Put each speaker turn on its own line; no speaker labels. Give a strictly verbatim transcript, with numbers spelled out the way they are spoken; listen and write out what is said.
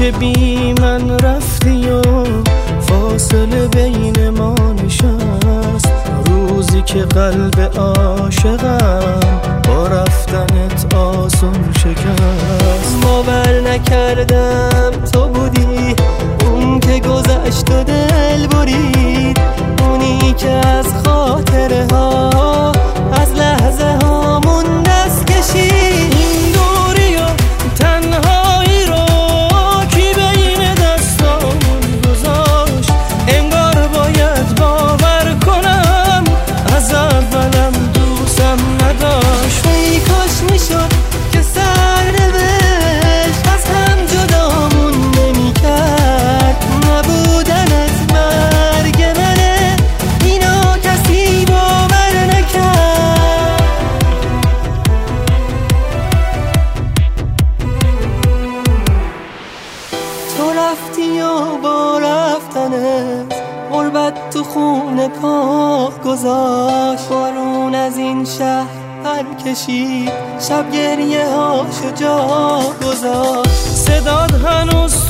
که بی من رفتی و فاصله بین ما نشست، روزی که قلب عاشقم با رفتنت آسون شکست.
باور نکردم تو بودی اون که گذشت و دل برید، اونی که از خاطره ها از لحظه هامون دست کشید.
این دوری و تنهایی رو کی بین دستامون گذاشت، انگار باید باور کنم از اولم دوستم نداشت.
ای کاش میشد که سرنوشت از هم جدامون نمی کرد، نبودنت مرگ منه اینا کسی باور نکرد. تو رفتی و با رفتنت غربت تو خون پاک گذاشت، بارون از این شهر پر کشید، شب گریه هاشو جا گذاشت.
صداد هنوز